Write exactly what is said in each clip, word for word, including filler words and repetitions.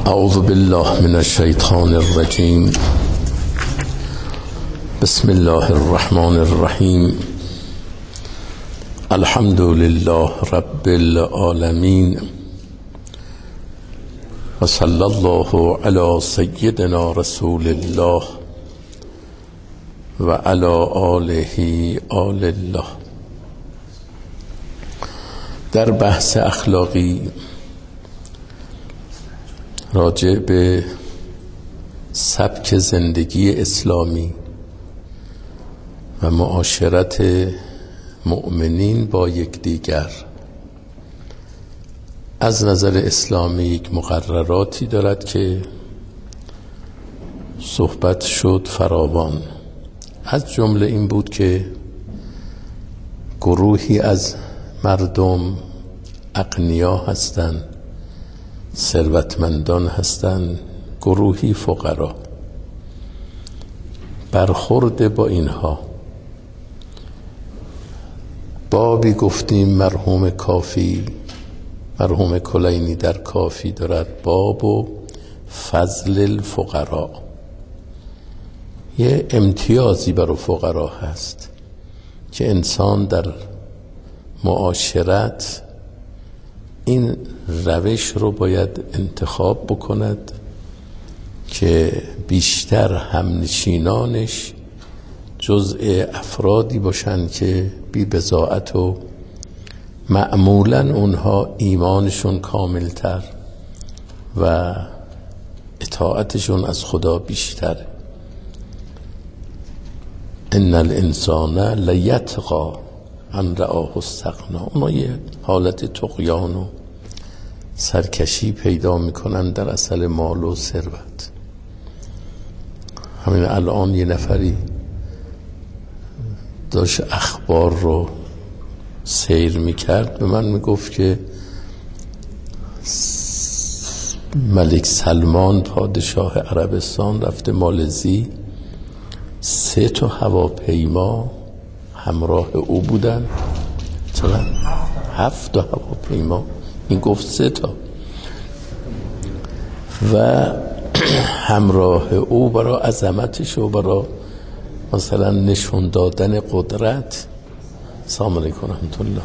اعوذ بالله من الشیطان الرجیم. بسم الله الرحمن الرحیم. الحمد لله رب العالمین و صلی الله علی سیدنا رسول الله و علی آله آل الله. در بحث اخلاقی راجع به سبک زندگی اسلامی و معاشرت مؤمنین با یکدیگر از نظر اسلامی یک مقرراتی دارد که صحبت شد فراوان. از جمله این بود که گروهی از مردم اغنیا هستند، ثروتمندان هستند، گروهی فقرا. برخورد با اینها بابی گفتیم مرحوم کافی مرحوم کلینی در کافی دارد، باب و فضل الفقراء. یه امتیازی برای فقرا هست که انسان در معاشرت این روش رو باید انتخاب بکند که بیشتر همنشینانش جزء افرادی باشند که بی بضاعت و معمولا اونها ایمانشون کاملتر و اطاعتشون از خدا بیشتر. ان الانسان لیطغی ان رآه استغنی. اونها یه حالت طغیان و سرکشی پیدا میکنن در اصل مال و ثروت. همین الان یه نفری داشت اخبار رو سیر میکرد، به من میگفت که ملک سلمان پادشاه عربستان رفته مالزی، سه تا هواپیما همراه او بودن. چقدر؟ هفت تا هواپیما. این گفت سه تا. و همراه او برای عظمتش و برای مثلا نشون دادن قدرت. سلام علیکم رحمت الله.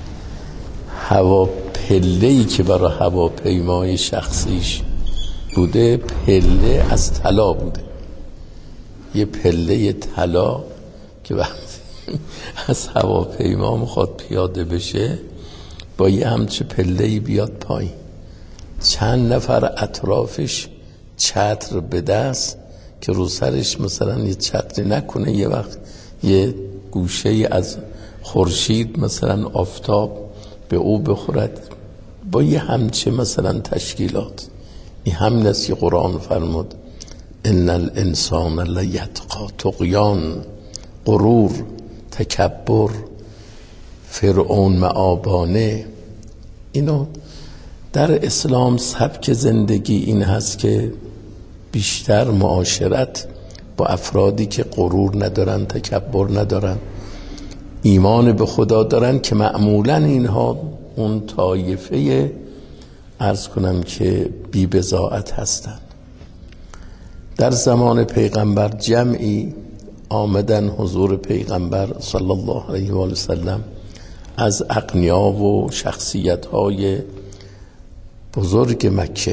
هواپله‌ای که برای هواپیمای شخصیش بوده پله از طلا بوده. یه پله طلا که از هواپیما میخواد پیاده بشه با یه همچه پله‌ای بیاد پایین. چند نفر اطرافش چتر به دست که رو سرش مثلا یه چتری نکنه، یه وقت یه گوشه از خورشید مثلا آفتاب به او بخورد، با یه همچه مثلا تشکیلات. این همین است که قرآن فرمود ان الانسان لیطغی. طغیان، غرور، تکبر، فرعون معابانه. اینو در اسلام سبک زندگی این هست که بیشتر معاشرت با افرادی که غرور ندارن، تکبر ندارن، ایمان به خدا دارن، که معمولا اینها اون طایفه عرض کنم که بی بضاعت هستن. در زمان پیغمبر جمعی آمدن حضور پیغمبر صلی الله علیه و آله و سلم از اغنیا و شخصیت‌های بزرگ مکه.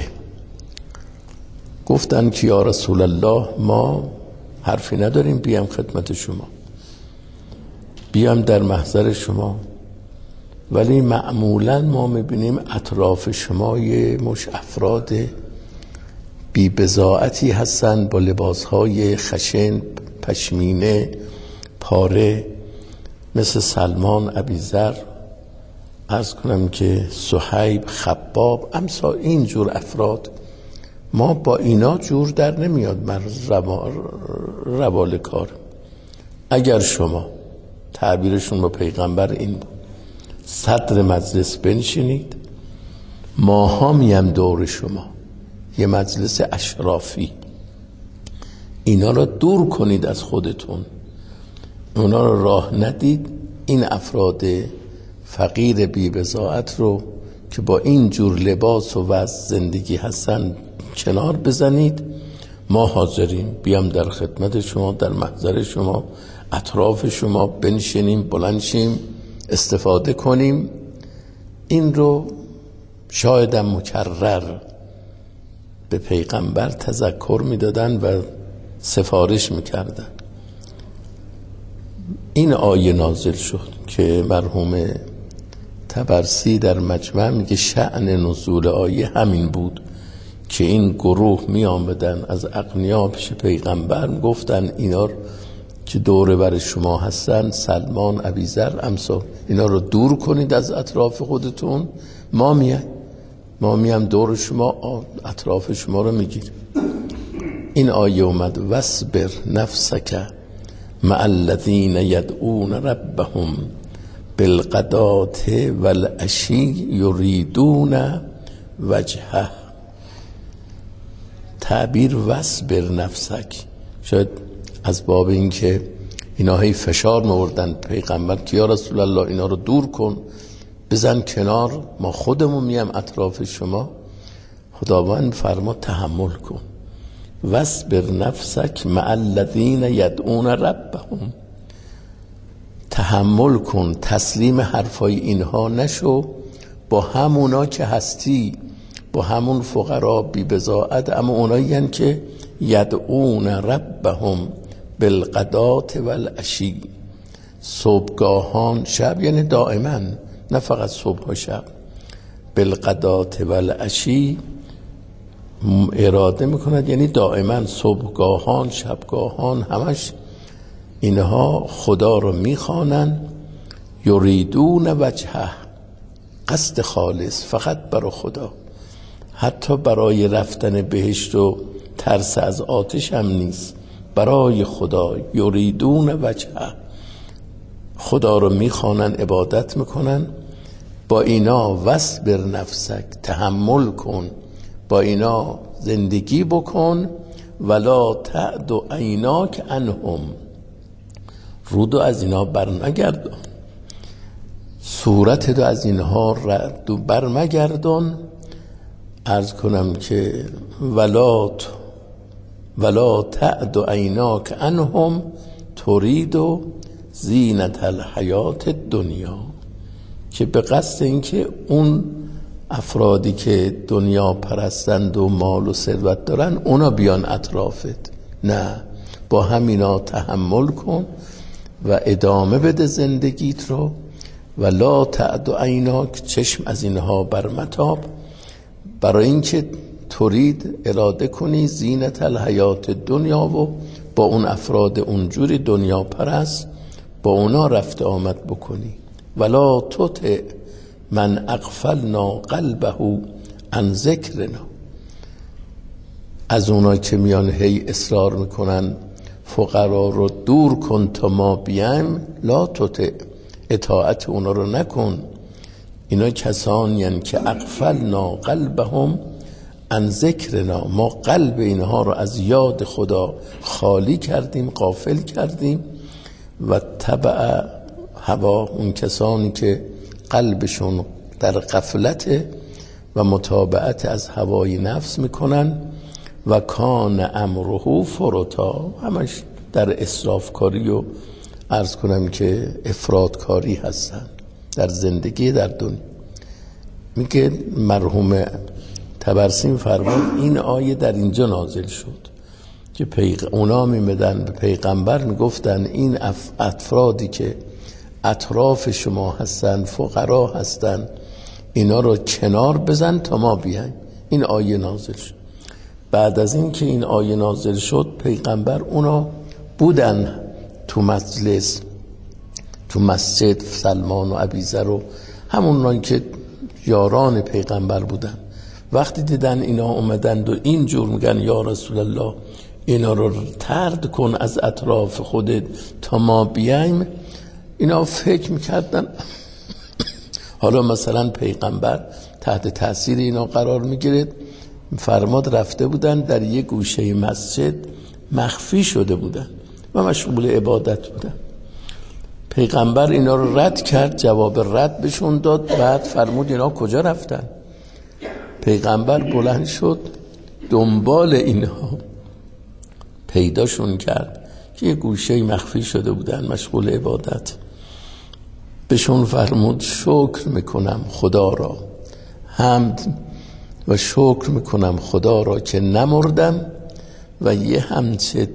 گفتن که یا رسول الله ما حرفی نداریم بیام خدمت شما، بیام در محضر شما، ولی معمولا ما میبینیم اطراف شما یه مش افراد بی بضاعتی هستن با لباسهای خشن، پشمینه، پاره، مثل سلمان، ابیذر، عرض کنم که صهیب، خباب، امثال این جور افراد. ما با اینا جور در نمیاد من روال کار. اگر شما تعبیرشون با پیغمبر این بود صدر مجلس بنشینید، ماها میم دور شما، یه مجلس اشرافی، اینا را دور کنید از خودتون، اونا را راه ندید، این افراد فقیر بی بضاعت رو که با این جور لباس و وضع زندگی هستن کنار بزنید، ما حاضریم بیام در خدمت شما، در محضر شما، اطراف شما بنشینیم، بلند شیم، استفاده کنیم. این رو شایدم مکرر به پیغمبر تذکر میدادن و سفارش میکردن. این آیه نازل شد که مرحوم طبرسی در مجمع میگه شأن نزول آیه همین بود که این گروه می آمدن از اغنیا پیش پیغمبر، گفتن اینا که دوره بر شما هستن، سلمان، ابیذر، امثال، اینا رو دور کنید از اطراف خودتون، ما میایم ما میام دور شما، اطراف شما رو میگیریم. این آیه اومد واصبر نفسک مع الذین یدعون ربهم بالغداة والعشی یریدون وجهه. تعبیر واصبر نفسک شاید از باب این که اینا هی فشار موردن پیغمبر که یا رسول الله اینا رو دور کن، بزن کنار، ما خودمون میم اطراف شما. خداوند فرما تحمل کن. واصبر نفسک مع الذین یدعون ربهم، تحمل کن، تسلیم حرفای اینها نشو، با همونا که هستی، با همون فقرا بی بضاعت، اما اونایی هن که یدعون ربهم بالغداة والعشی، صبحگاهان شب، یعنی دائما، نه فقط صبح و شب. بالغداة والعشی اراده میکند یعنی دائما، صبحگاهان، شبگاهان، همش اینها خدا رو میخوانن. یریدون وجهه، قصد خالص فقط برای خدا، حتی برای رفتن بهشت و ترس از آتش هم نیست، برای خدا. یریدون وجهه، خدا رو میخوانن، عبادت میکنن. با اینا واصبر نفسک، تحمل کن، با اینا زندگی بکن. ولا تعد عیناک عنهم، رودو از اینا برمگردان، صورت دو از اینها دو برمگردان. عرض کنم که ولا ولا تعد عیناک عنهم ترید زینت الحیات الدنیا، که به قصد اینکه اون افرادی که دنیا پرستند و مال و ثروت دارن اونا بیان اطرافت، نه، با همینا تحمل کن و ادامه بده زندگیت رو. ولا تعد عیناک، چشم از اینها برمتاب، برای اینکه ترید اراده کنی زینت الحیات دنیا و با اون افراد اونجوری دنیا پرست با اونا رفت آمد بکنی. ولا تطع من اغفلنا قلبه عن ذکرنا، از اونا که میان هی اصرار میکنن فقرا رو دور کن تا ما بیایم، لا تطع، اطاعت اونا رو نکن. اینا کسانی هستند که اغفلنا قلبهم عن ذکرنا، ما قلب اینها رو از یاد خدا خالی کردیم، غافل کردیم. و تبع هوا، اون کسانی که قلبشون در غفلت و متابعت از هوای نفس میکنن. و کان امره فرطا، همش در اسراف کاری و عرض کنم که افراط کاری هستن در زندگی در دنیا. میگه مرحوم طبرسی فرمود این آیه در اینجا نازل شد که پیغ... اونا میمدن به پیغمبر میگفتن این اف... افرادی که اطراف شما هستن، فقرا هستن، اینا رو کنار بزن تا ما بیایم. این آیه نازل شد. بعد از این که این آیه نازل شد، پیغمبر اونا بودن تو مجلس، تو مسجد، سلمان و ابیذر و همونان که یاران پیغمبر بودن. وقتی دیدن اینا اومدند و اینجور میگن یا رسول الله اینا رو طرد کن از اطراف خودت تا ما بیایم، اینا فکر میکردن حالا مثلا پیغمبر تحت تاثیر اینا قرار میگیرد. فرماد رفته بودن در یک گوشه مسجد مخفی شده بودن و مشغول عبادت بودن. پیغمبر اینا رو رد کرد، جواب رد بهشون داد. بعد فرمود اینا کجا رفتن؟ پیغمبر بلند شد دنبال اینها، پیداشون کرد که یه گوشه مخفی شده بودن مشغول عبادت. بهشون فرمود شکر میکنم خدا را، حمد و شکر میکنم خدا را که نمردم و یه همچه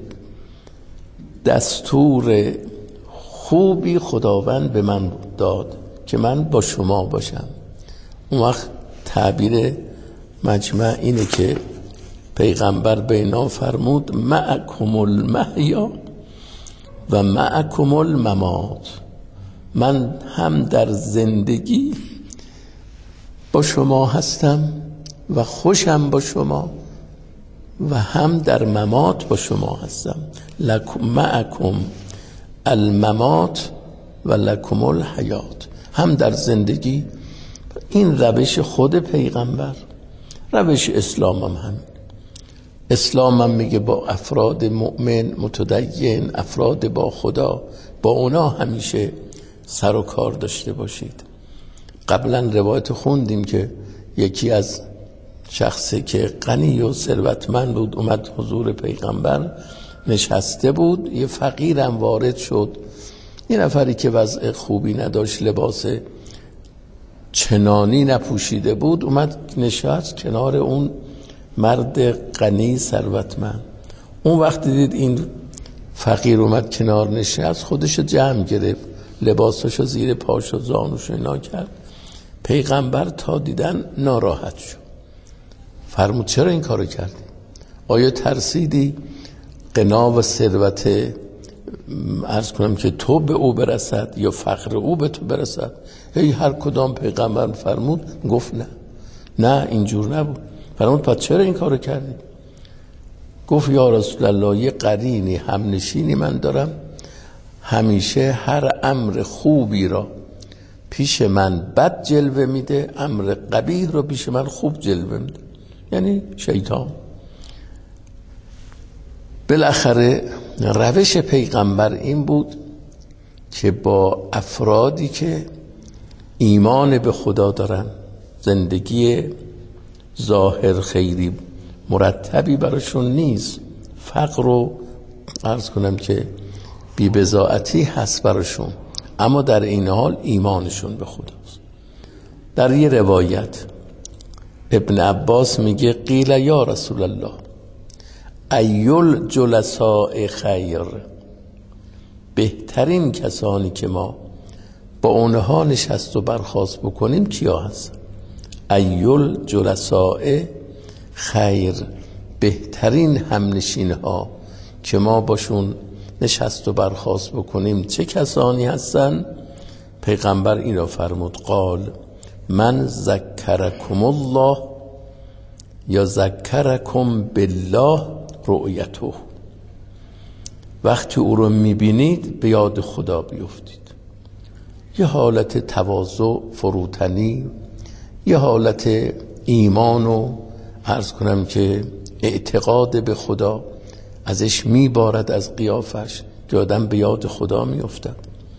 دستور خوبی خداوند به من داد که من با شما باشم. اون وقت تعبیر مجمع اینه که پیغمبر به اینا فرمود معکم المحیا و معکم الممات، من هم در زندگی با شما هستم و خوشم با شما و هم در ممات با شما هستم. لکم معکم الممات و لکم الحیات، هم در زندگی. این روش خود پیغمبر، روش اسلام هم همین. اسلام هم میگه با افراد مؤمن متدین، افراد با خدا، با اونا همیشه سر و کار داشته باشید. قبلا روایت خوندیم که یکی از شخصی که غنی و ثروتمند بود اومد حضور پیغمبر نشسته بود، یه فقیرم وارد شد. یه نفری که وضع خوبی نداشت، لباس چنانی نپوشیده بود، اومد نشست کنار اون مرد غنی ثروتمند. اون وقت دید این فقیر اومد کنار نشست، خودشو جمع گرفت، لباساشو زیر پاش و زانوشو اینا کرد. پیغمبر تا دیدن ناراحت شد، فرمود چرا این کارو کردی؟ آیا ترسیدی غنا و ثروت عرض کنم که تو به او برسد یا فقر او به تو برسد؟ هی هر کدام پیغمبر فرمود گفت نه نه اینجور نبود. فرمود پس چرا این کارو کردی؟ گفت یا رسول الله یه قرینی همنشینی من دارم، همیشه هر امر خوبی را پیش من بد جلوه میده، امر قبیح رو پیش من خوب جلوه میده، یعنی شیطان. بالاخره روش پیغمبر این بود که با افرادی که ایمان به خدا دارن، زندگی ظاهر خیری مرتبی براشون نیست، فقر و عرض کنم که بی‌بضاعتی هست براشون، اما در این حال ایمانشون به خداست. در یه روایت ابن عباس میگه قیل یا رسول الله ایل جلساء خیر، بهترین کسانی که ما با اونها نشست و برخاست بکنیم کیا هست؟ ایل جلساء خیر، بهترین همنشین ها که ما باشون نشست و برخاست بکنیم چه کسانی هستن؟ پیغمبر این را فرمود قال من ذکرکم الله یا ذکرکم بالله رؤیته، وقتی او رو میبینید به یاد خدا بیفتید. یه حالت تواضع فروتنی، یه حالت ایمان و عرض کنم که اعتقاد به خدا ازش میبارد، از قیافش، که آدم به یاد خدا میافتد.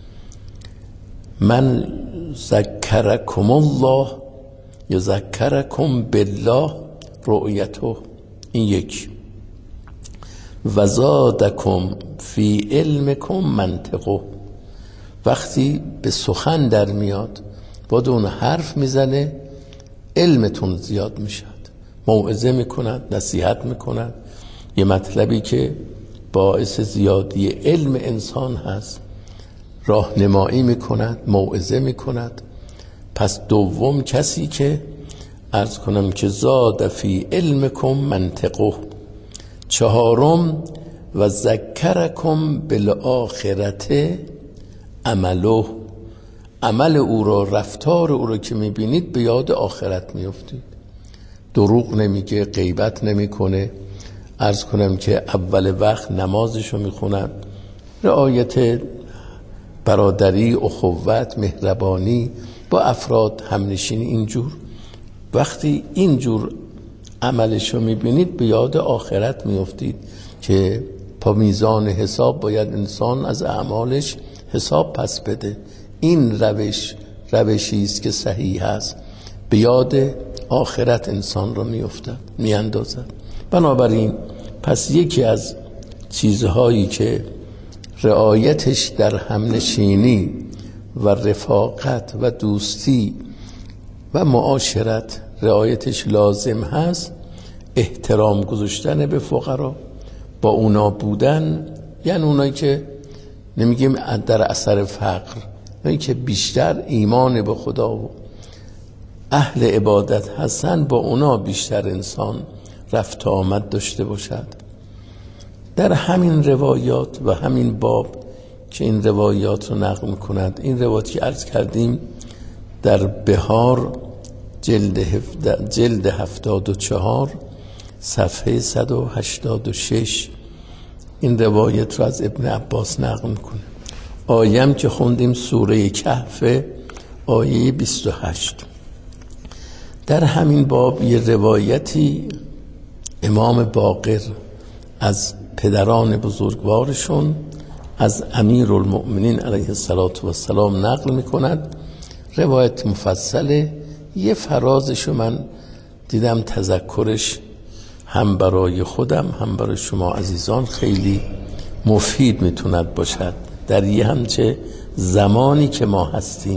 من ذکرکم الله یا ذکرکم بالله رؤیته، این یک. و زادکم فی علمکم منطقه، وقتی به سخن در میاد بعد اون حرف میزنه علمتون زیاد میشد، موعظه میکند، نصیحت میکند، یه مطلبی که باعث زیادی علم انسان هست راهنمایی میکند، موعظه میکند. پس دوم کسی که عرض کنم که زاد فی علمکم منطقه. چهارم و ذکرکم بالآخرت عمله، عمل او را، رفتار او را که میبینید به یاد آخرت میافتید. دروغ نمیگه، غیبت نمیکنه، عرض کنم که اول وقت نمازشو میخونن، رعایت برادری، اخوت، مهربانی با افراد همنشینی. اینجور وقتی اینجور عملشو میبینید به یاد آخرت میافتید که پا میزان حساب باید انسان از اعمالش حساب پس بده. این روش روشی است که صحیح است، به یاد آخرت انسان را میافتد، میاندازد. بنابراین پس یکی از چیزهایی که رعایتش در همنشینی و رفاقت و دوستی و معاشرت رعایتش لازم هست، احترام گذاشتن به فقرا، با اونا بودن، یعنی اونایی که نمیگیم در اثر فقر، اونایی که بیشتر ایمان به خدا و اهل عبادت هستن، با اونا بیشتر انسان رفت آمد داشته باشد. در همین روایات و همین باب که این روایات رو نقل می‌کند، این روایاتی که عرض کردیم در بهار جلد هفده جلد هفتاد و چهار صفحه صد و هشتاد و شش این روایت رو از ابن عباس نقل می‌کنه. آیه‌ام که خوندیم سوره کهف آیه بیست و هشت. در همین باب یه روایتی امام باقر از پدران بزرگوارشون از امیرالمؤمنین علیه السلام نقل میکند. روایت مفصله، یه فرازشو من دیدم تذکرش هم برای خودم هم برای شما عزیزان خیلی مفید میتوند باشد در یه همچه زمانی که ما هستیم.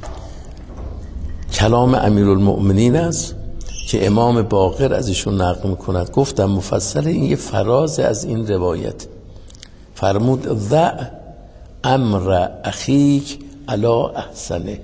کلام امیرالمؤمنین است که امام باقر ازشون نقل میکند. گفتم مفصل، این یه فراز از این روایت. فرمود ضع امر اخیک علی احسنه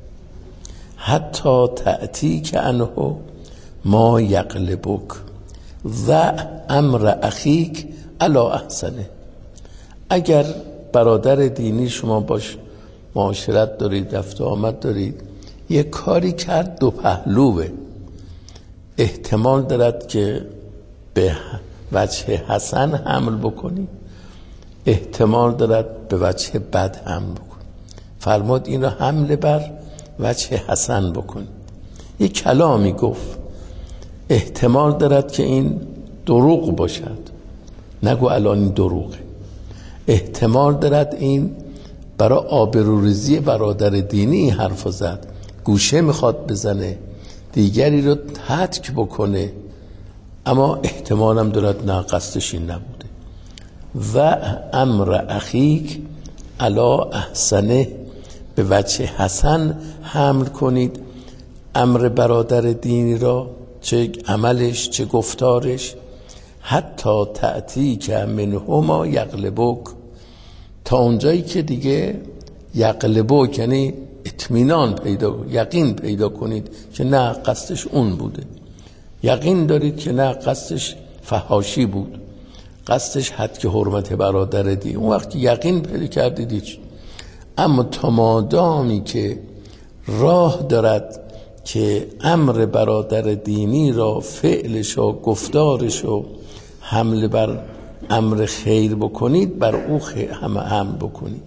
حتی تأتی که عنه ما یقلبک. ضع امر اخیک علی احسنه. اگر برادر دینی شما باش معاشرت دارید، رفت و آمد دارید، یه کاری کرد دو پهلوه، احتمال دارد که به وجه حسن حمل بکنی، احتمال دارد به وجه بد حمل بکن. فرمود این را حمل بر وجه حسن بکن. یه کلامی گفت، احتمال دارد که این دروغ باشد، نگو الان این دروغه. احتمال دارد این برای آبروریزی برادر دینی حرف زد، گوشه میخواد بزنه، دیگری رو هتک بکنه، اما احتمالم دارد نه قصدش این نبوده. و امر اخیک علی احسنه، به وجه حسن حمل کنید امر برادر دینی را، چه عملش چه گفتارش. حتی تأتی که منهما یغلبک، تا اونجایی که دیگه یغلبک یعنی اطمینان پیدا، یقین پیدا کنید که نه قصدش اون بوده، یقین دارید که نه قصدش فحاشی بود، قصدش حد که حرمت برادر دی. اون وقت یقین پیدا کردید هیچ. اما تا مادامی که راه دارد که امر برادر دینی را، فعلش و گفتارش و حمله بر امر خیر بکنید، بر او هم حمل بکنید.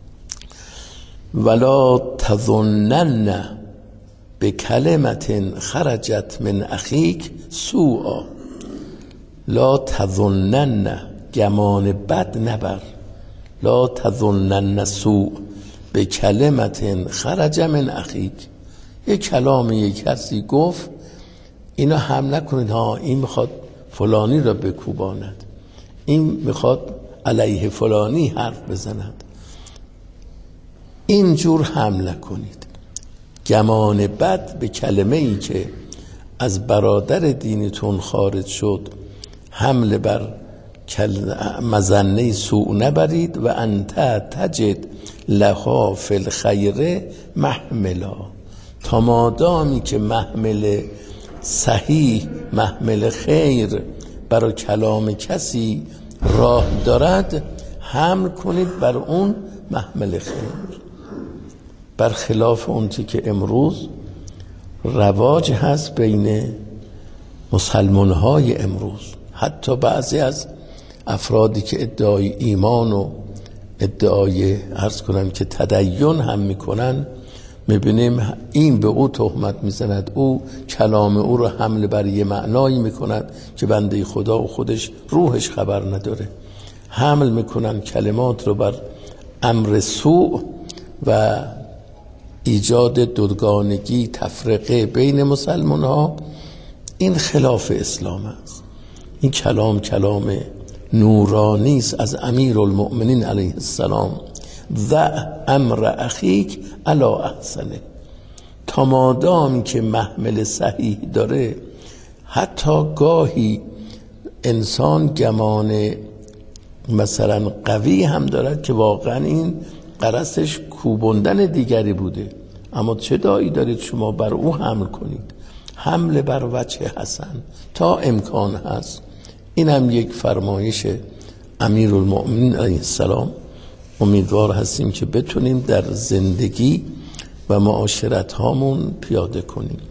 ولا تظنن به کلمت خرجت من اخیک سوءا. لا تظنن، گمان بد نبر. لا تظنن سوء به کلمت خرج من اخیک. یک کلام یک کسی گفت، اینو هم نکنید ها این میخواد فلانی را بکوباند، این میخواد علیه فلانی حرف بزند، اینجور حمله کنید. گمان بد به کلمه ای که از برادر دینتون خارج شد حمله بر مظنه سوء نبرید. و انت تجد لها فی الخیر محملا، تا مادامی که محمل صحیح، محمل خیر برای کلام کسی راه دارد، حمل کنید بر اون محمل خیر. برخلاف اون چی که امروز رواج هست بین مسلمان های امروز، حتی بعضی از افرادی که ادعای ایمان و ادعای عرض کنم که تدین هم میکنن، میبینیم این به او تهمت میزند، او کلام او رو حمل بر یه معنایی میکند که بنده خدا و خودش روحش خبر نداره، حمل میکنن کلمات رو بر امر سوء و ایجاد دوگانگی، تفرقه بین مسلمان ها، این خلاف اسلام است. این کلام کلام نورانی است از امیرالمؤمنین علیه السلام. ضع امر اخیک علی احسنه. تا مادام که محمل صحیح داره، حتی گاهی انسان گمان مثلا قوی هم دارد که واقعا این قرصش کوبندن دیگری بوده، اما چه دایی دارید شما بر او حمل کنید؟ حمل بر وجه حسن تا امکان هست. این هم یک فرمایش امیرالمؤمنین علیه السلام. امیدوار هستیم که بتونیم در زندگی و معاشرت هامون پیاده کنیم.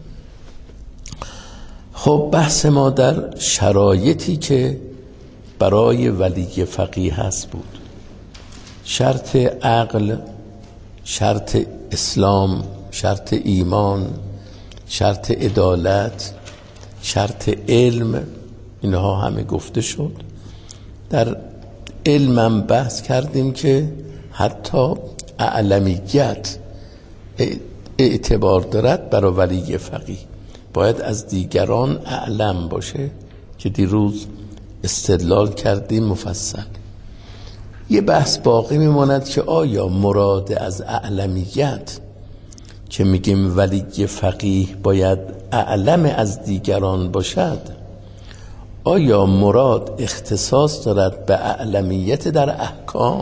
خب بحث ما در شرایطی که برای ولی فقیه هست بود. شرط عقل، شرط اسلام، شرط ایمان، شرط عدالت، شرط علم، اینها همه گفته شد. در علمم بحث کردیم که حتی اعلمیت اعتبار دارد برای ولی فقیه، باید از دیگران اعلم باشه که دیروز استدلال کردیم مفصل. یه بحث باقی میماند که آیا مراد از اعلمیت که میگیم ولی فقیه باید اعلم از دیگران باشد، آیا مراد اختصاص دارد به اعلمیت در احکام؟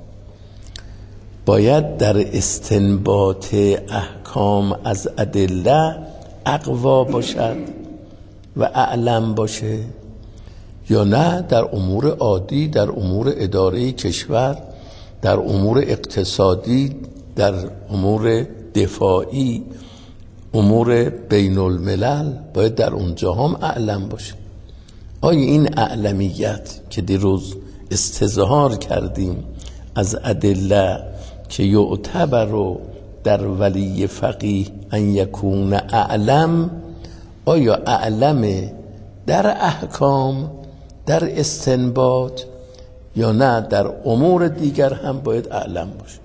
باید در استنباط احکام از ادله اقوا باشد و اعلم باشه، یا نه در امور عادی، در امور اداره کشور، در امور اقتصادی، در امور دفاعی، امور بین الملل باید در اونجا هم اعلم باشه؟ آیا این اعلمیت که دیروز استظهار کردیم از ادله که یعتبر در ولی فقیه ان یکون اعلم، آیا اعلم در احکام، در استنباط، یا نه در امور دیگر هم باید اعلم باشه؟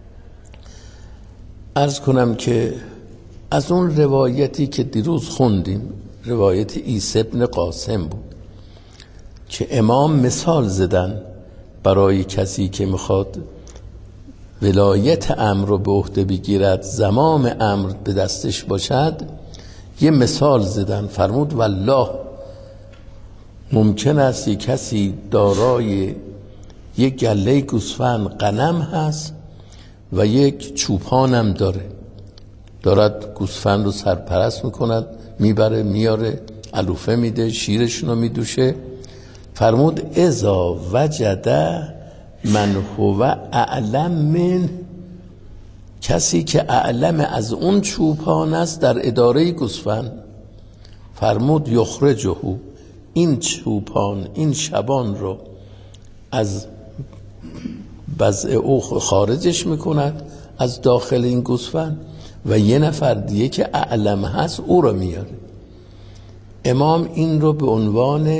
عرض کنم که از اون روایتی که دیروز خوندیم، روایت عیسی بن قاسم بود که امام مثال زدن برای کسی که میخواد ولایت امر رو به عهده بگیرد، زمام امر به دستش باشد. یه مثال زدن، فرمود والله ممکن است یک کسی دارای یک گله گوسفند غنم هست و یک چوپانم داره، دارد گوسفند رو سرپرست میکند، میبره میاره، علوفه میده، شیرشون رو میدوشه. فرمود اذا وجد من هو اعلم من، کسی که اعلم از اون چوپان است در اداره گوسفند، فرمود یخرجه، این چوپان، این شبان رو از بضع او خارجش میکند از داخل این گوسفند و یه نفر دیگه که اعلم هست او رو میاره. امام این رو به عنوان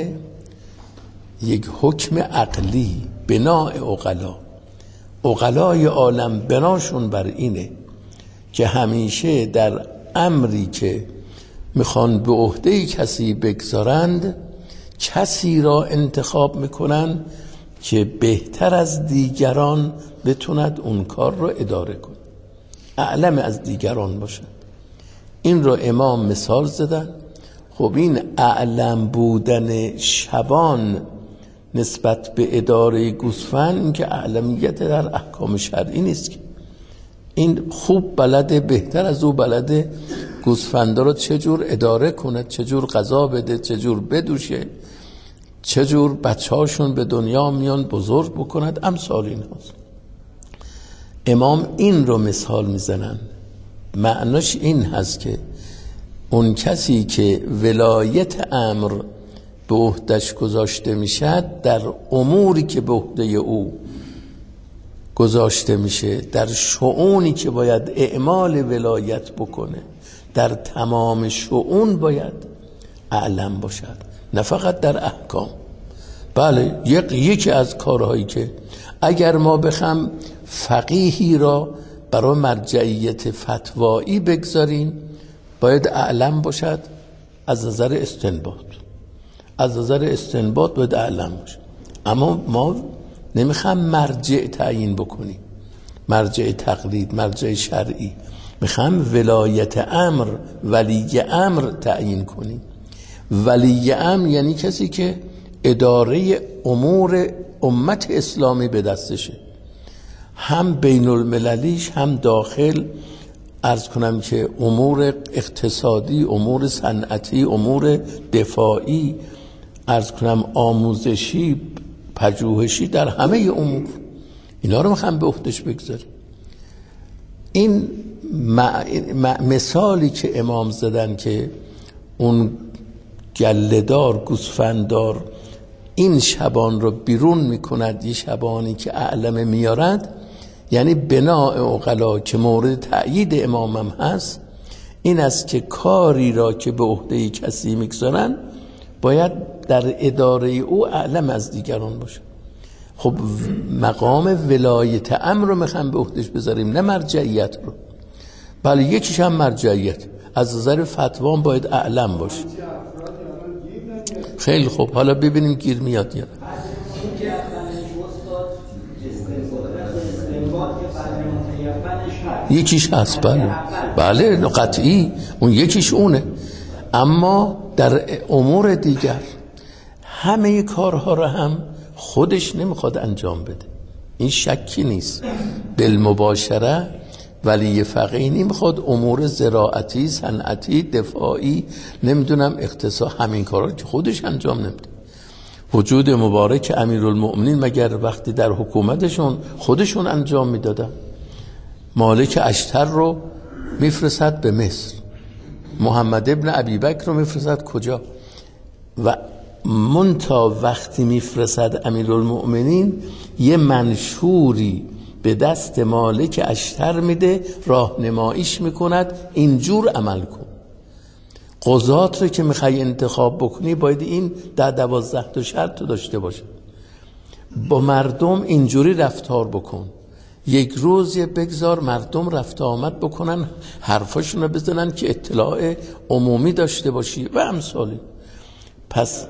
یک حکم عقلی، بناء عقلا، عقلای عالم بناشون بر اینه که همیشه در امری که میخوان به عهده کسی بگذارند، کسی را انتخاب میکنن که بهتر از دیگران بتوند اون کار رو اداره کنه، اعلم از دیگران باشد. این رو امام مثال زدن. خب این اعلم بودن شبان نسبت به اداره گوسفند، این که اعلمیت در احکام شرعی نیست که این خوب بلده، بهتر از او بلده گوسفندا رو چجور اداره کنه، چجور غذا بده، چجور بدوشه، چجور بچه‌هاشون به دنیا میان بزرگ بکند، امثال این هاست. امام این رو مثال میزنن، معناش این هست که اون کسی که ولایت امر به عهدش گذاشته میشد، در اموری که به عهده او گذاشته میشه، در شؤونی که باید اعمال ولایت بکنه، در تمام شؤون باید اعلم باشد، نه فقط در احکام. بله یک یکی از کارهایی که اگر ما بخوام فقیهی را برای مرجعیت فتوایی بگذاریم باید اعلم باشد از نظر استنباط، از نظر استنباط باید اعلم باشد. اما ما نمیخوام مرجع تعیین بکنیم، مرجع تقلید، مرجع شرعی، میخوام ولایت امر، ولی امر تعیین کنیم. ولی امر یعنی کسی که اداره امور امت اسلامی به دستشه، هم بین المللیش هم داخل، عرض کنم که امور اقتصادی، امور صنعتی، امور دفاعی، عرض کنم آموزشی، پژوهشی، در همه امور اینا رو میخوام به عهدهش بگذاریم. این مثالی که امام زدن که اون گله‌دار گوسفنددار این شبان رو بیرون میکند، یه شبانی که اعلم میارد، یعنی بناء عقلا که مورد تأیید امامم هست این است که کاری را که به عهده کسی میگذارن باید در اداره او اعلم از دیگران باشه. خب مقام ولایت امر رو میخوام به عهدهش بذاریم، نه مرجعیت رو. بله یکیش هم مرجعیت، از نظر فتوام باید اعلم باشه. خیلی خوب، حالا ببینیم گیر میاد یا یکیش هست. بله بله قطعی اون یکیش اونه. اما در امور دیگر همه کارها رو هم خودش نمیخواد انجام بده، این شکی نیست. بالمباشره ولی فقیه نمیخواد امور زراعتی، صنعتی، دفاعی، نمیدونم اقتصاد، همین کارا که خودش انجام نمیده. وجود مبارک امیرالمؤمنین مگر وقتی در حکومتشون خودشون انجام میدادن؟ مالک اشتر رو میفرستد به مصر، محمد ابن ابی بکر رو میفرستد کجا؟ و منتا وقتی میفرستد امیرالمؤمنین یه منشوری به دست مالک اشتر میده، راهنماییش میکند اینجور عمل کن. قضات رو که میخوای انتخاب بکنی باید این در دوازده تا شرط داشته باشه. با مردم اینجوری رفتار بکن، یک روز یه بگذار مردم رفت آمد بکنن، حرفاشون رو بزنن که اطلاع عمومی داشته باشی و امثالی. پس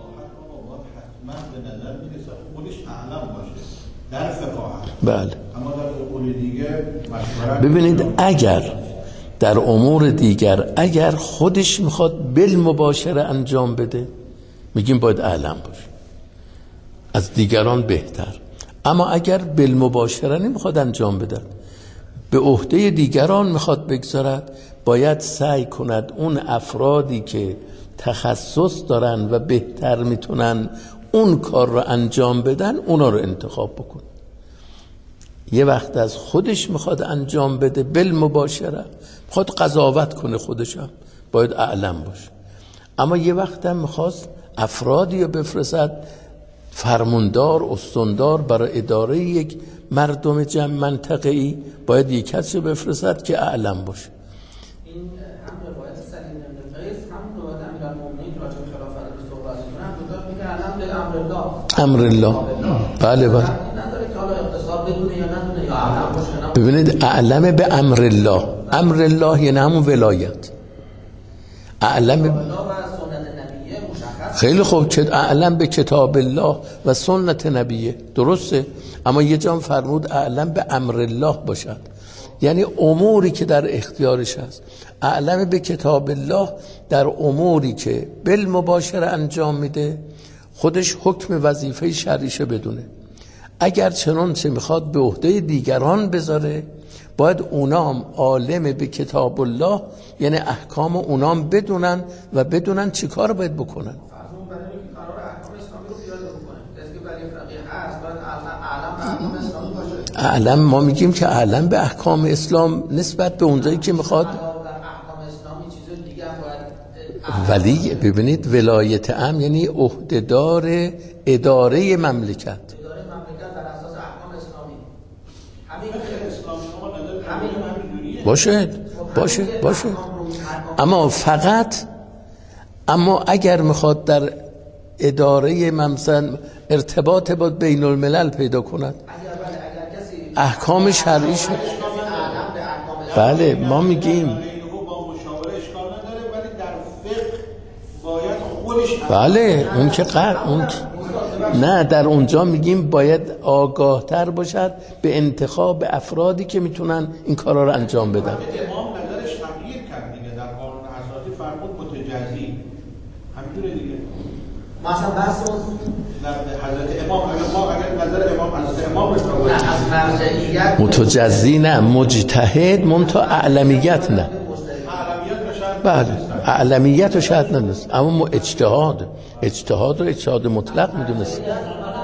در فقاهت بله، اما در امور دیگه ببینید اگر در امور دیگر اگر خودش میخواد بالمباشره انجام بده میگیم باید اعلم باشه، از دیگران بهتر. اما اگر بالمباشره نمیخواد انجام بده، به عهده دیگران میخواد بگذارد، باید سعی کند اون افرادی که تخصص دارن و بهتر میتونن اون کار رو انجام بدن اونا رو انتخاب بکن. یه وقت از خودش میخواد انجام بده بالمباشره، میخواد قضاوت کنه خودشم، باید اعلم باشه. اما یه وقت هم میخواست افرادی رو بفرستد فرماندار، استاندار برای اداره یک مردم جمع منطقه‌ای، باید یک کسی رو بفرستد که اعلم باشه. این هم روایت سلیم بن قیس هم روایت امیرالمؤمنین راجع به خلافت رو صحبت می‌کنن، گفتن میگه اعلم به امر الله. امر الله. بله بله. نداره که حالا اقتصاد بدونه یا ندونه یا اعلم باشه. ببینید اعلم به امر الله، امر الله یعنی همون ولایت. اعلم به خیلی خوب، چه اعلم به کتاب الله و سنت نبیه، درسته. اما یه جا فرمود اعلم به امر الله باشد، یعنی اموری که در اختیارش هست. اعلم به کتاب الله در اموری که بالمباشره انجام میده، خودش حکم وظیفه شرعیشه بدونه. اگر چنانچه میخواد به عهده دیگران بذاره، باید اونام عالم به کتاب الله، یعنی احکام اونام بدونن و بدونن چی کار باید بکنن. اعلم ما میگیم که اعلم به احکام اسلام نسبت به اونجایی که میخواد. ولی ببینید ولایت امر یعنی عهدهدار اداره مملکت. اداره مملکت بر اساس احکام اسلامی. همین اسلام شما نداره باشه باشه باشه. اما فقط اما اگر میخواد در اداره مثلا ارتباط با بین الملل پیدا کند، اگر احکام شرعی شد. بله ما میگیم با مشاوره اشکال نداره، ولی در فقه باید خودش بله اون که قر اون نه در اونجا میگیم باید آگاه تر باشد به انتخاب افرادی که میتونن این کارا رو انجام بدن. امام نظرش تغییر کرد دیگه، در قانون اساسی فرمود متجزی همینطوره دیگه. مثلا بحث حضرت امام اگر ما اگر نظر امام حضرت امام رو نه از مرجعیت متجزی نه، مجتهد منتها اعلمیت نه. بله اعلمیت رو شاید ندونست، اما اجتهاد اجتهاد رو اجتهاد مطلق میدونست. از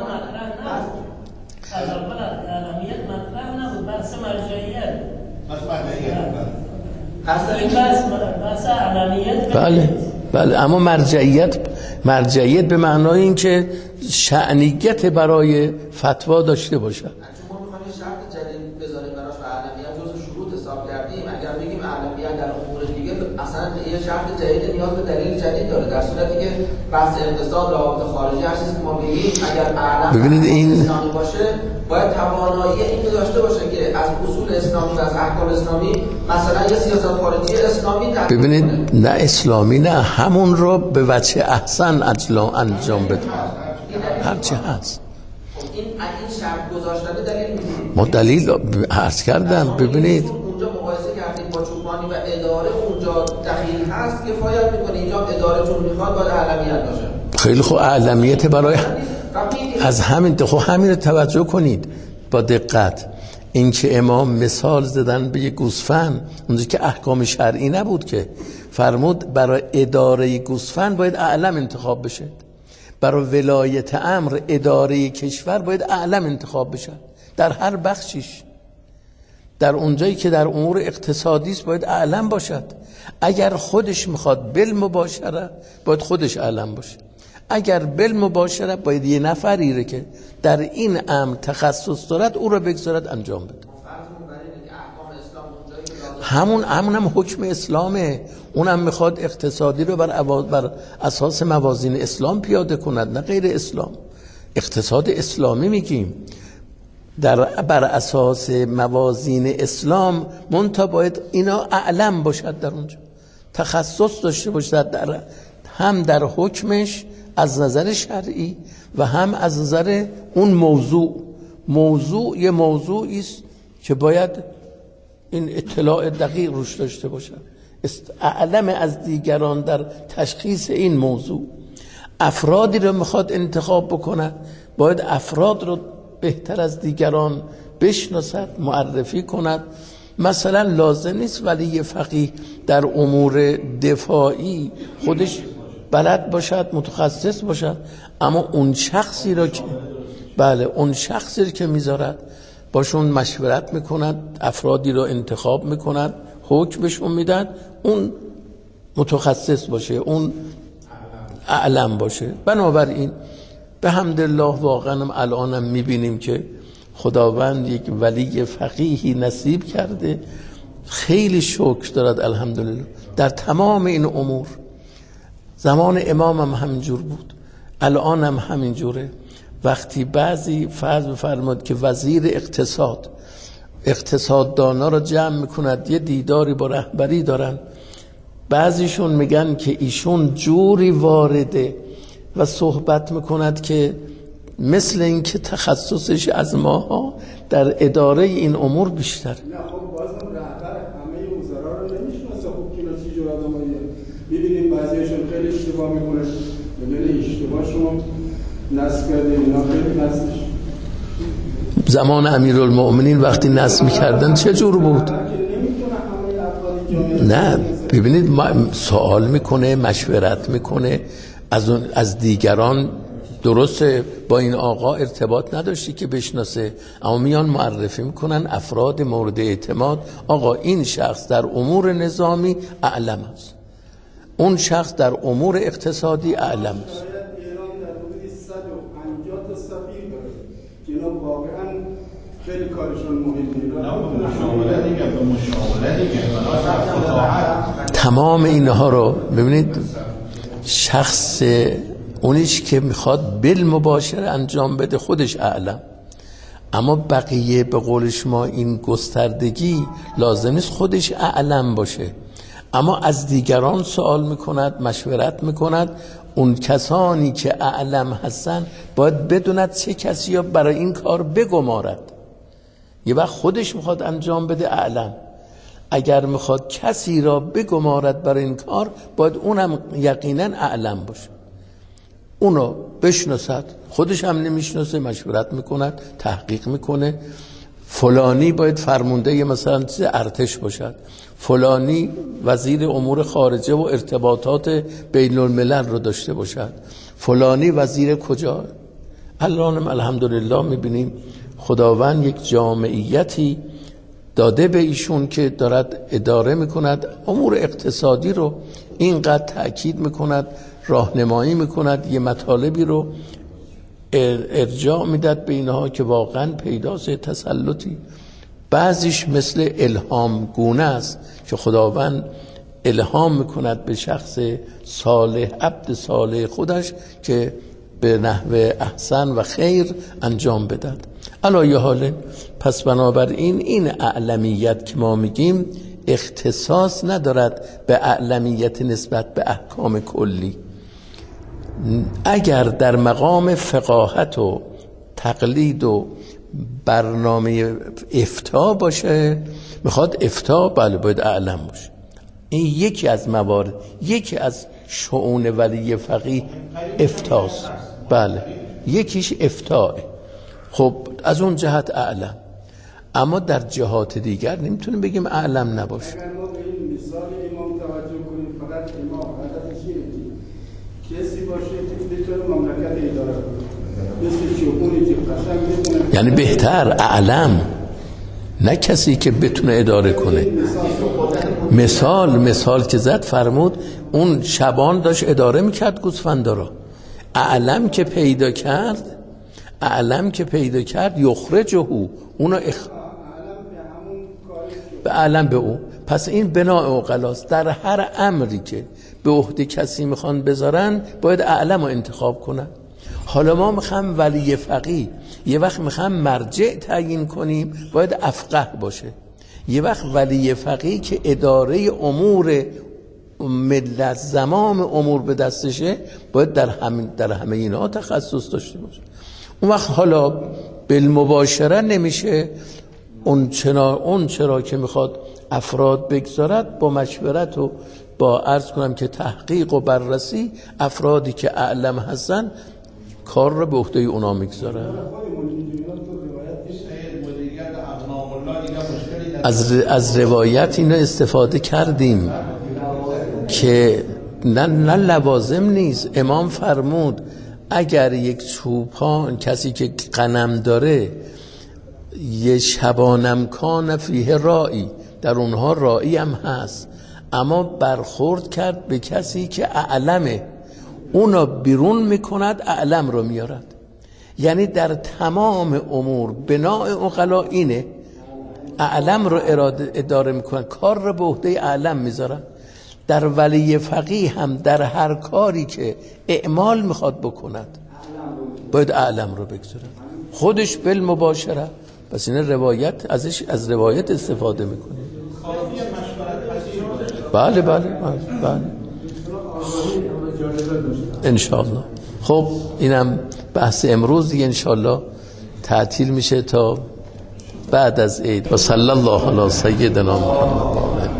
اول اعلمیت مطرح نبود، بحث مرجعیت. بس مرجعیت این بحث بحث اعلمیت. بله بله اما مرجعیت مرجعیت به معنای این که شأنیت برای فتوا داشته باشد. چون ما می‌خوایم شرط جدید بذاریم براش و اعلمیت جزء شروط حساب کردیم. اگر بگیم اعلمیت در امور دیگه اصلا یه شرط جدید نیاز به دلیل جدید داره، در صورتی که بحث اقتصاد روابط خارجی هر چیزی که ما بگیم اگر اعلم ببینید این اسلامی باشه باید توانایی این رو داشته باشه که از اصول اسلامی و از احکام اسلامی مثلا یه سیاست خارجی اسلامی تطبیق ببینید کنه. نه اسلامی نه، همون رو به وجه احسن انجام بده هرچی هست. این این شرط گذاشتن دلیل میدید. ما دلیل عرض کردم. ببینید اونجا مقایسه کردیم با چوبانی و اداره اونجا دخیل هست کفایت میکنه، اینجا اداره چون میخواد باید اعلمیت باشه. خیلی خوب اعلمیت برای از همین خب همین رو توجه کنید با دقت. این که امام مثال زدن به یک گوسفند اونجا که احکام شرعی نبود که فرمود برای اداره گوسفند باید اعلم انتخاب بشه، برای ولایت امر اداره کشور باید اعلم انتخاب بشه در هر بخشیش. در اونجایی که در امور اقتصادی است باید اعلم باشد. اگر خودش میخواد بالمباشره باید خودش اعلم باشه، اگر بالمباشره باید یه نفری رو که در این امر تخصص دارد او رو بگذارد انجام بده. همون همون هم حکم اسلامه، اونم میخواد اقتصادی رو بر, بر اساس موازین اسلام پیاده کند نه غیر اسلام. اقتصاد اسلامی میگیم در بر اساس موازین اسلام، منتها باید اینا اعلم باشد، در اونجا تخصص داشته باشد در هم در حکمش از نظر شرعی و هم از نظر اون موضوع. موضوع یه موضوعی است که باید این اطلاع دقیق روش داشته باشد، اعلم از دیگران در تشخیص این موضوع. افرادی رو میخواد انتخاب بکنه باید افراد رو بهتر از دیگران بشناسد، معرفی کند. مثلا لازم نیست ولی فقیه در امور دفاعی خودش بلد باشد، متخصص باشد، اما اون شخصی رو که بله اون شخصی که میذارد باشون مشورت میکند، افرادی رو انتخاب میکند، حکم بهشون میدن، اون متخصص باشه، اون اعلم باشه. بنابراین به حمدالله واقعا الانم میبینیم که خداوند یک ولی فقیهی نصیب کرده، خیلی شکر دارد الحمدلله در تمام این امور. زمان امام هم همینجور بود، الان هم همینجوره. وقتی بعضی فرض بفرماد که وزیر اقتصاد اقتصاددانا رو جمع میکند، یه دیداری با رهبری دارن، بعضیشون میگن که ایشون جوری وارده و صحبت میکند که مثل این که تخصصش از ماها در اداره این امور بیشتر. نه خب بازم رهبر همه وزرا رو نمیشناسه. خب که اینا چی جور آدماییه؟ میبینیم بعضیشون خیلی اشتباه میکنه، میگه اشتباه شما نصب کرده، اینا خیلی نصبش. زمان امیرالمؤمنین وقتی نصب میکردن چه جور بود؟ نه ببینید سوال میکنه، مشورت میکنه از از دیگران. درسته با این آقا ارتباط نداشتی که بشناسه، اما میان معرفی میکنن افراد مورد اعتماد. آقا این شخص در امور نظامی اعلم است، اون شخص در امور اقتصادی اعلم است. ایران در حدود صد و پنجاه تا سفیر داره که اینا واقعا خیلی کارشون مهمه. مشاوره دیگه به مشاوره دیگه تمام اینها رو ببینید. شخص اونیش که میخواد بالمباشر انجام بده خودش اعلم، اما بقیه به قول شما این گستردگی لازم نیست خودش اعلم باشه، اما از دیگران سوال میکند، مشورت میکند. اون کسانی که اعلم هستن باید بدوند چه کسی ها برای این کار بگمارد. یه وقت خودش میخواد انجام بده اعلم، اگر میخواد کسی را بگمارد برای این کار باید اونم یقینا اعلم باشه، اونو بشناسد. خودش هم نمیشناسه، مشورت میکند، تحقیق میکنه. فلانی باید فرمانده مثلا چیز ارتش باشد، فلانی وزیر امور خارجه و ارتباطات بین الملل رو داشته باشد، فلانی وزیر کجا. الان الحمدلله میبینیم خداوند یک جامعیتی داده به ایشون که دارد اداره میکند امور اقتصادی رو، اینقدر تأکید میکند، راهنمایی میکند، یه مطالبی رو ارجاع میداد به اینها که واقعا پیداست تسلطی. بعضیش مثل الهام گونه است که خداوند الهام میکند به شخص صالح، عبد صالح خودش که به نحو احسن و خیر انجام بدهد. علی حال پس بنابراین این اعلمیت که ما میگیم اختصاص ندارد به اعلمیت نسبت به احکام کلی. اگر در مقام فقاهت و تقلید و برنامه افتاء باشه، میخواد افتاء، بله باید اعلم باشه. این یکی از موارد، یکی از شؤون ولی فقیه افتاست، بله یکیش افتاء. خب از اون جهت اعلم، اما در جهات دیگر نمیتونیم بگیم اعلم نباشه. اگر ما به این مثال امام توجه کنیم، فقط امام هدفش اینه که کسی باشه که بتونه مملکت اداره کنه، مثل شؤونی که قشنگ بتونه، یعنی بهتر اعلم، نه کسی که بتونه اداره کنه. مثال مثال که زد فرمود اون شبان داشت اداره میکرد گوسفندا رو، اعلم که پیدا کرد، اعلم که پیدا کرد یخرجه، اونو اخ... به اعلم به او. پس این بناء عقلاست، در هر امری که به عهده کسی میخوان بذارن باید اعلم رو انتخاب کنن. حالا ما میخوام ولی فقیه، یه وقت میخوام مرجع تعیین کنیم باید افقه باشه، یه وقت ولی فقیه که اداره امور ملت، زمام امور به دستشه، باید در همه در همه اینا تخصص داشته باشه. اون وقت حالا بالمباشره نمیشه اون چرا اون چرا که میخواد افراد بگذارد، با مشورت و با عرض کنم که تحقیق و بررسی افرادی که اعلم هستن کار رو به عهده اونا میگذاره. از از روایت اینا استفاده کردیم که نه نه لوازم نیست. امام فرمود اگر یک چوپان، کسی که غنم داره، یه شبانم کان فیه رائی، در اونها رائی هم هست، اما برخورد کرد به کسی که اعلمه، اونا بیرون میکند، اعلم رو میارد. یعنی در تمام امور بناء عقلا اینه، اعلم رو اراده اداره میکنن، کار رو به عهده اعلم میذارن. در ولی فقیه هم در هر کاری که اعمال میخواد بکند باید اعلم رو بگذارن، خودش بالمباشره. پس این روایت ازش از روایت استفاده میکنه. بله بله بله, بله. انشاءالله. خب اینم بحث امروز دیگه، انشاءالله تعطیل میشه تا بعد از عید. و صلی الله علی سیدنا محمد.